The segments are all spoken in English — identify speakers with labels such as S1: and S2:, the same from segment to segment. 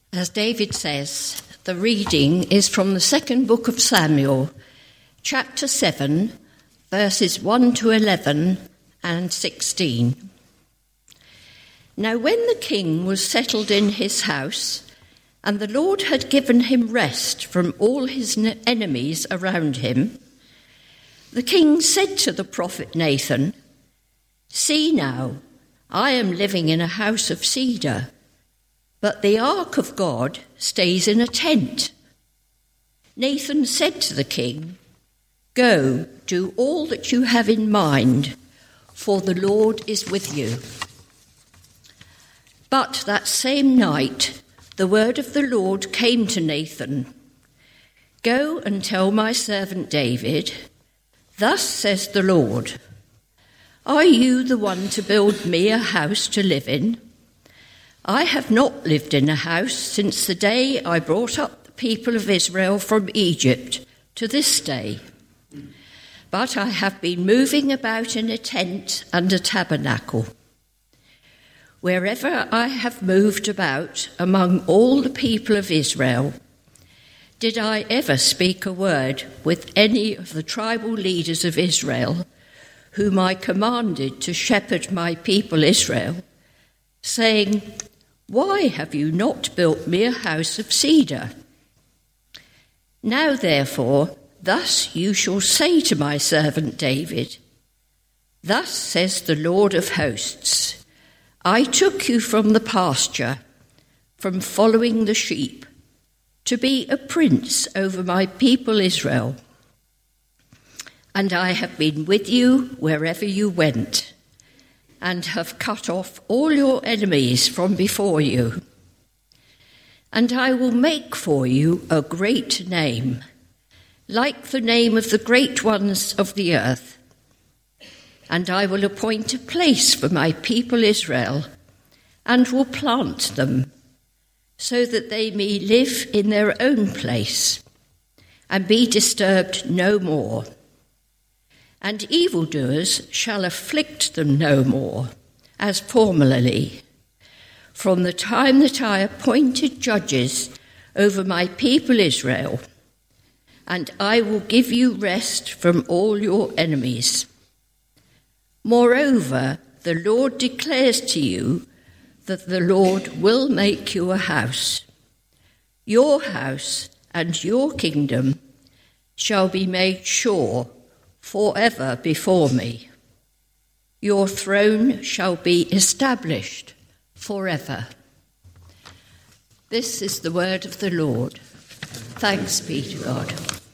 S1: As David says, the reading is from the second book of Samuel, chapter 7, verses 1 to 11 and 16. Now when the king was settled in his house, and the Lord had given him rest from all his enemies around him, the king said to the prophet Nathan, "See now, I am living in a house of cedar, but the ark of God stays in a tent." Nathan said to the king, "Go, do all that you have in mind, for the Lord is with you." But that same night, the word of the Lord came to Nathan, "Go and tell my servant David, thus says the Lord, are you the one to build me a house to live in? I have not lived in a house since the day I brought up the people of Israel from Egypt to this day. But I have been moving about in a tent and a tabernacle. Wherever I have moved about among all the people of Israel, did I ever speak a word with any of the tribal leaders of Israel, whom I commanded to shepherd my people Israel, saying, 'Why have you not built me a house of cedar?' Now, therefore, thus you shall say to my servant David, 'Thus says the Lord of hosts, I took you from the pasture, from following the sheep, to be a prince over my people Israel. And I have been with you wherever you went, and have cut off all your enemies from before you. And I will make for you a great name, like the name of the great ones of the earth. And I will appoint a place for my people Israel, and will plant them, so that they may live in their own place, and be disturbed no more. And evildoers shall afflict them no more, as formerly, from the time that I appointed judges over my people Israel, and I will give you rest from all your enemies. Moreover, the Lord declares to you that the Lord will make you a house. Your house and your kingdom shall be made sure forever before me. Your throne shall be established forever." This is the word of the Lord. Thanks be to God.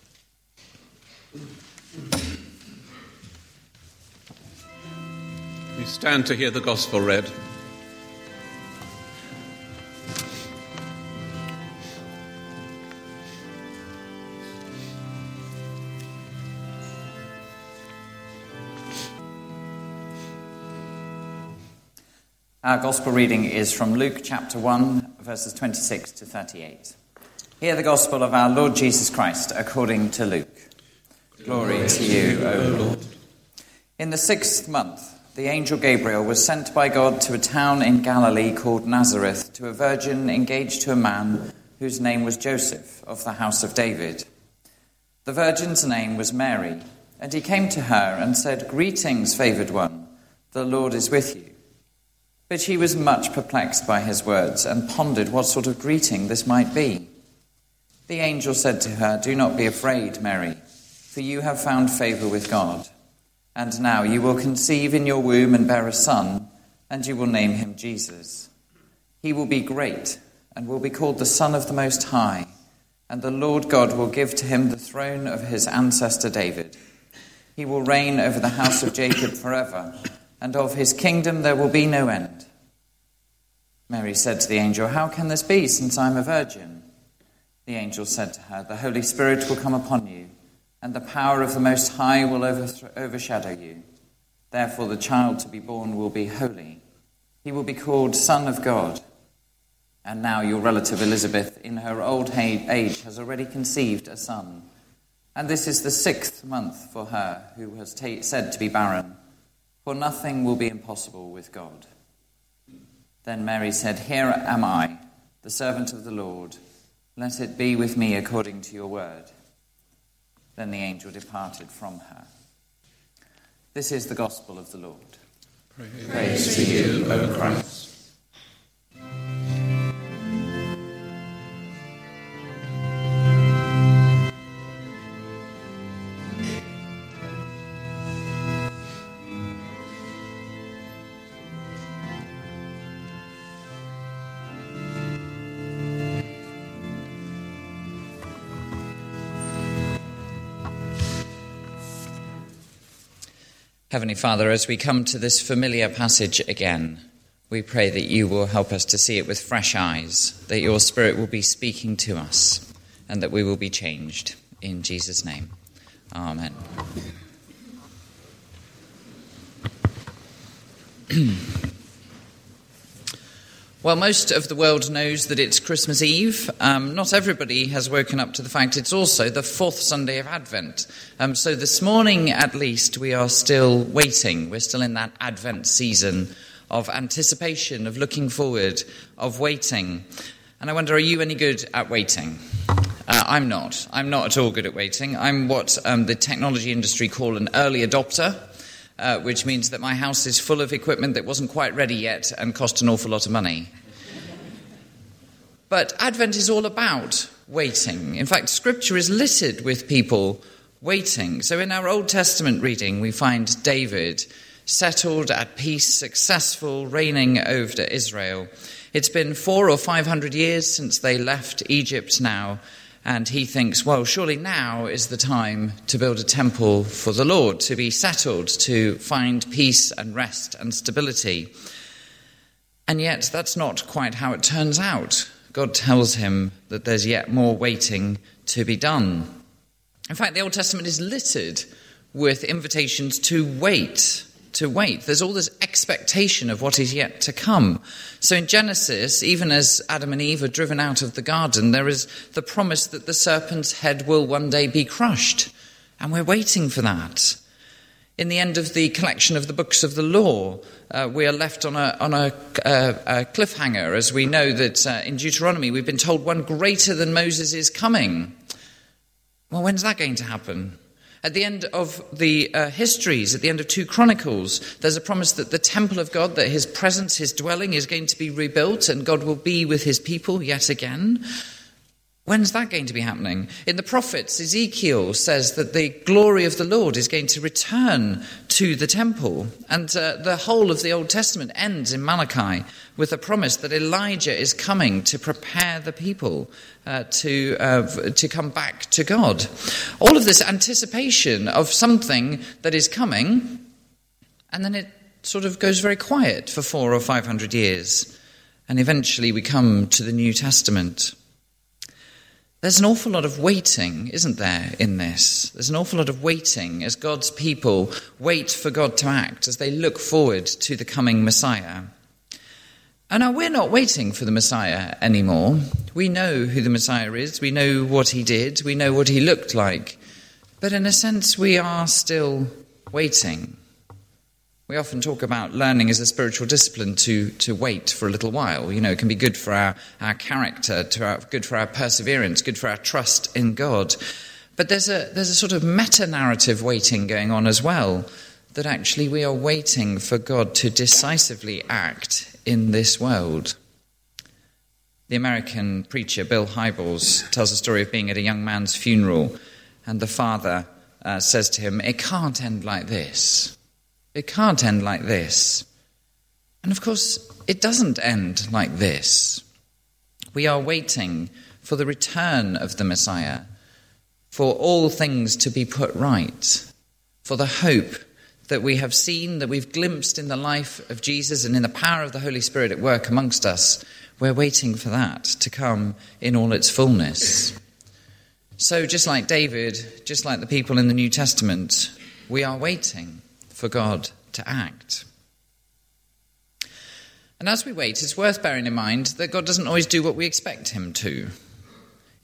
S2: We stand to hear the gospel read.
S3: Our gospel reading is from Luke chapter 1, verses 26 to 38. Hear the gospel of our Lord Jesus Christ according to Luke. Glory to you, O Lord. In the 6th month, the angel Gabriel was sent by God to a town in Galilee called Nazareth to a virgin engaged to a man whose name was Joseph, of the house of David. The virgin's name was Mary, and he came to her and said, "Greetings, favoured one, the Lord is with you." But she was much perplexed by his words and pondered what sort of greeting this might be. The angel said to her, "Do not be afraid, Mary, for you have found favour with God. And now you will conceive in your womb and bear a son, and you will name him Jesus. He will be great and will be called the Son of the Most High, and the Lord God will give to him the throne of his ancestor David. He will reign over the house of Jacob forever, and of his kingdom there will be no end." Mary said to the angel, "How can this be, since I am a virgin?" The angel said to her, "The Holy Spirit will come upon you, and the power of the Most High will overshadow you. Therefore the child to be born will be holy. He will be called Son of God. And now your relative Elizabeth, in her old age, has already conceived a son. And this is the 6th month for her who was said to be barren. For nothing will be impossible with God." Then Mary said, "Here am I, the servant of the Lord. Let it be with me according to your word." Then the angel departed from her. This is the gospel of the Lord.
S2: Praise to you, O Christ.
S3: Heavenly Father, as we come to this familiar passage again, we pray that you will help us to see it with fresh eyes, that your Spirit will be speaking to us, and that we will be changed. In Jesus' name, amen. Well, most of the world knows that it's Christmas Eve. Not everybody has woken up to the fact it's also the fourth Sunday of Advent. So this morning, at least, we are still waiting. We're still in that Advent season of anticipation, of looking forward, of waiting. And I wonder, are you any good at waiting? I'm not. I'm not at all good at waiting. I'm what the technology industry call an early adopter. Which means that my house is full of equipment that wasn't quite ready yet and cost an awful lot of money. But Advent is all about waiting. In fact, Scripture is littered with people waiting. So in our Old Testament reading, we find David settled, at peace, successful, reigning over Israel. It's been 400 or 500 years since they left Egypt now. And he thinks, well, surely now is the time to build a temple for the Lord, to be settled, to find peace and rest and stability. And yet that's not quite how it turns out. God tells him that there's yet more waiting to be done. In fact, the Old Testament is littered with invitations to wait. There's all this expectation of what is yet to come. So in Genesis, even as Adam and Eve are driven out of the garden, there is the promise that the serpent's head will one day be crushed. And we're waiting for that. In the end of the collection of the books of the law, we are left on a cliffhanger, as we know that in Deuteronomy we've been told one greater than Moses is coming. Well, when's that going to happen? At the end of the histories, at the end of 2 Chronicles, there's a promise that the temple of God, that his presence, his dwelling is going to be rebuilt and God will be with his people yet again. When's that going to be happening? In the prophets, Ezekiel says that the glory of the Lord is going to return to the temple. And the whole of the Old Testament ends in Malachi with a promise that Elijah is coming to prepare the people to come back to God. All of this anticipation of something that is coming, and then it sort of goes very quiet for 400 or 500 years. And eventually we come to the New Testament. There's an awful lot of waiting, isn't there, in this? There's an awful lot of waiting as God's people wait for God to act, as they look forward to the coming Messiah. And now we're not waiting for the Messiah anymore. We know who the Messiah is. We know what he did. We know what he looked like. But in a sense, we are still waiting. We often talk about learning as a spiritual discipline to wait for a little while. You know, it can be good for our character, good for our perseverance, good for our trust in God. But there's a sort of meta-narrative waiting going on as well, that actually we are waiting for God to decisively act in this world. The American preacher Bill Hybels tells the story of being at a young man's funeral, and the father says to him, "It can't end like this. It can't end like this." And of course, it doesn't end like this. We are waiting for the return of the Messiah, for all things to be put right, for the hope that we have seen, that we've glimpsed in the life of Jesus and in the power of the Holy Spirit at work amongst us. We're waiting for that to come in all its fullness. So just like David, just like the people in the New Testament, we are waiting for God to act. And as we wait, it's worth bearing in mind that God doesn't always do what we expect him to.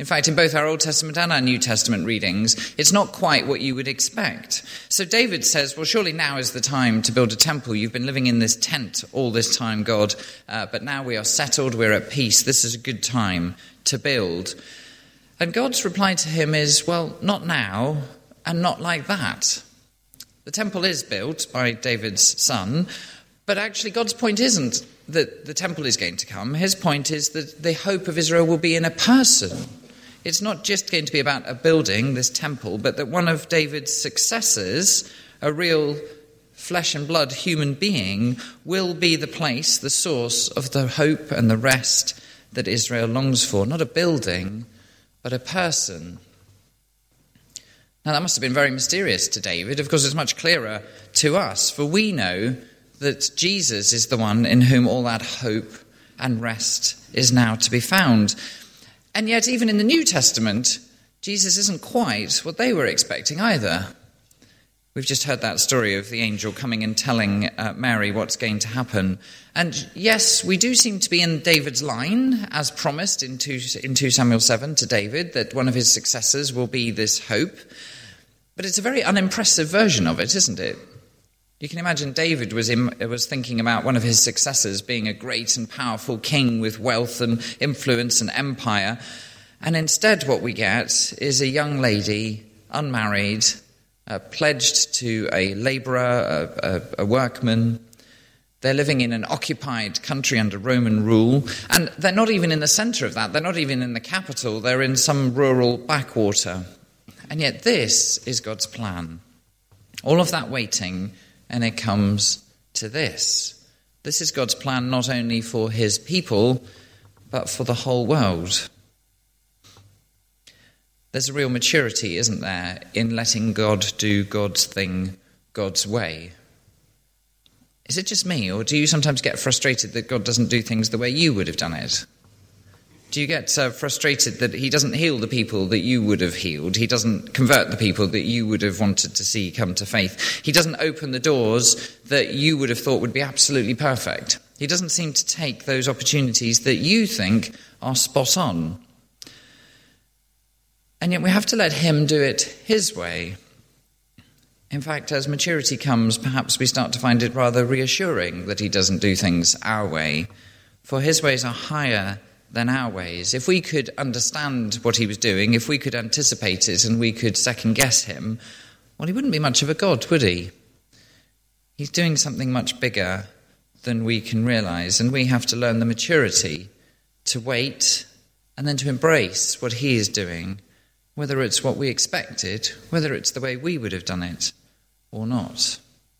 S3: In fact, in both our Old Testament and our New Testament readings, it's not quite what you would expect. So David says, well, surely now is the time to build a temple. You've been living in this tent all this time, God, but now we are settled, we're at peace. This is a good time to build. And God's reply to him is, well, not now and not like that. The temple is built by David's son, but actually God's point isn't that the temple is going to come. His point is that the hope of Israel will be in a person. It's not just going to be about a building, this temple, but that one of David's successors, a real flesh and blood human being, will be the place, the source of the hope and the rest that Israel longs for. Not a building, but a person. Now that must have been very mysterious to David. Of course, it's much clearer to us, for we know that Jesus is the one in whom all that hope and rest is now to be found. And yet, even in the New Testament, Jesus isn't quite what they were expecting either. We've just heard that story of the angel coming and telling Mary what's going to happen. And yes, we do seem to be in David's line, as promised in 2 Samuel 7 to David, that one of his successors will be this hope. But it's a very unimpressive version of it, isn't it? You can imagine David was thinking about one of his successors being a great and powerful king with wealth and influence and empire. And instead what we get is a young lady, unmarried, pledged to a labourer, a workman. They're living in an occupied country under Roman rule. And they're not even in the centre of that. They're not even in the capital. They're in some rural backwater. And yet this is God's plan. All of that waiting, and it comes to this. This is God's plan not only for his people, but for the whole world. There's a real maturity, isn't there, in letting God do God's thing God's way. Is it just me, or do you sometimes get frustrated that God doesn't do things the way you would have done it? Do you get frustrated that he doesn't heal the people that you would have healed? He doesn't convert the people that you would have wanted to see come to faith? He doesn't open the doors that you would have thought would be absolutely perfect? He doesn't seem to take those opportunities that you think are spot on. And yet we have to let him do it his way. In fact, as maturity comes, perhaps we start to find it rather reassuring that he doesn't do things our way, for his ways are higher than our ways. If we could understand what he was doing, if we could anticipate it and we could second guess him, well, he wouldn't be much of a god, would he? He's doing something much bigger than we can realise, and we have to learn the maturity to wait and then to embrace what he is doing, whether it's what we expected, whether it's the way we would have done it or not.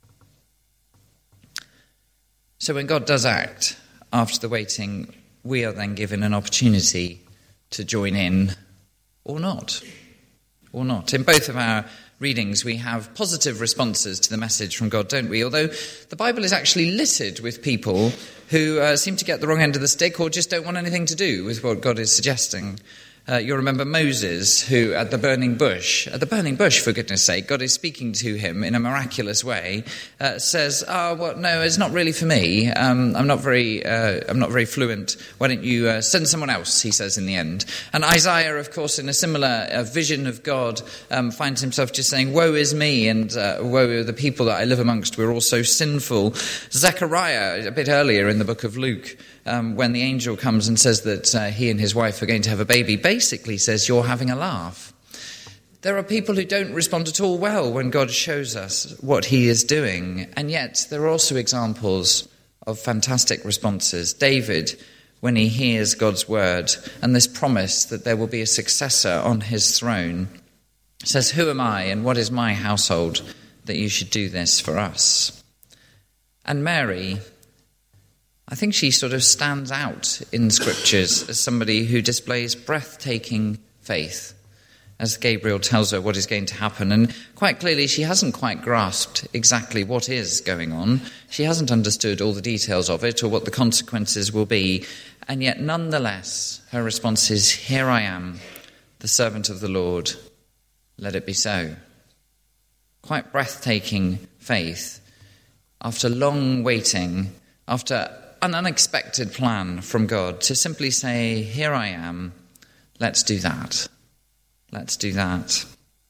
S3: So when God does act after the waiting, we are then given an opportunity to join in or not. Or not. In both of our readings, we have positive responses to the message from God, don't we? Although the Bible is actually littered with people who seem to get the wrong end of the stick or just don't want anything to do with what God is suggesting. You'll remember Moses, who at the burning bush, for goodness sake, God is speaking to him in a miraculous way, says, no, it's not really for me. I'm not very fluent. Why don't you send someone else, he says in the end. And Isaiah, of course, in a similar vision of God, finds himself just saying, woe is me, and woe are the people that I live amongst. We're all so sinful. Zechariah, a bit earlier in the book of Luke, when the angel comes and says that he and his wife are going to have a baby, basically says, you're having a laugh. There are people who don't respond at all well when God shows us what he is doing, and yet there are also examples of fantastic responses. David, when he hears God's word and this promise that there will be a successor on his throne, says, who am I and what is my household that you should do this for us? And Mary, I think she sort of stands out in scriptures as somebody who displays breathtaking faith as Gabriel tells her what is going to happen. And quite clearly, she hasn't quite grasped exactly what is going on. She hasn't understood all the details of it or what the consequences will be. And yet, nonetheless, her response is, here I am, the servant of the Lord. Let it be so. Quite breathtaking faith. After long waiting, after an unexpected plan from God, to simply say, here I am, let's do that. Let's do that.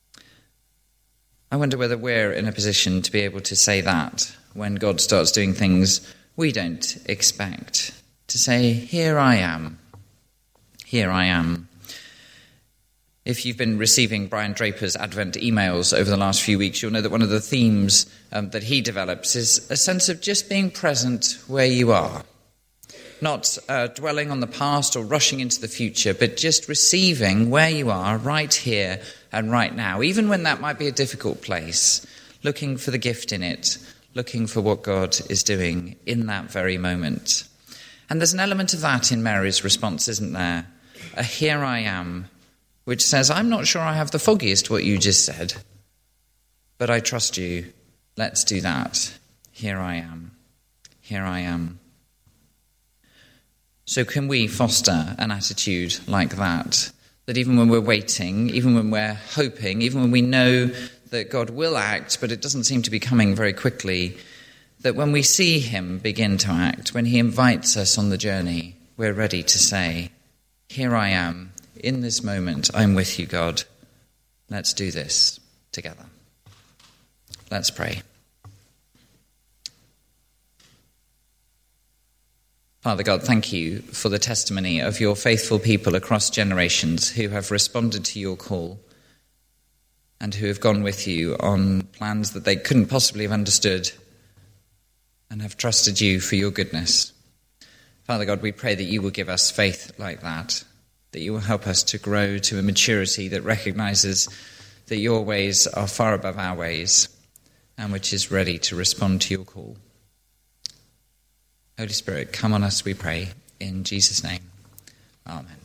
S3: I wonder whether we're in a position to be able to say that when God starts doing things we don't expect. To say, here I am. Here I am. If you've been receiving Brian Draper's Advent emails over the last few weeks, you'll know that one of the themes that he develops is a sense of just being present where you are. Not dwelling on the past or rushing into the future, but just receiving where you are right here and right now, even when that might be a difficult place, looking for the gift in it, looking for what God is doing in that very moment. And there's an element of that in Mary's response, isn't there? A here I am, which says, I'm not sure I have the foggiest what you just said, but I trust you. Let's do that. Here I am. Here I am. So can we foster an attitude like that? That even when we're waiting, even when we're hoping, even when we know that God will act, but it doesn't seem to be coming very quickly, that when we see him begin to act, when he invites us on the journey, we're ready to say, here I am. In this moment, I'm with you, God. Let's do this together. Let's pray. Father God, thank you for the testimony of your faithful people across generations who have responded to your call and who have gone with you on plans that they couldn't possibly have understood and have trusted you for your goodness. Father God, we pray that you will give us faith like that you will help us to grow to a maturity that recognizes that your ways are far above our ways and which is ready to respond to your call. Holy Spirit, come on us, we pray, in Jesus' name. Amen.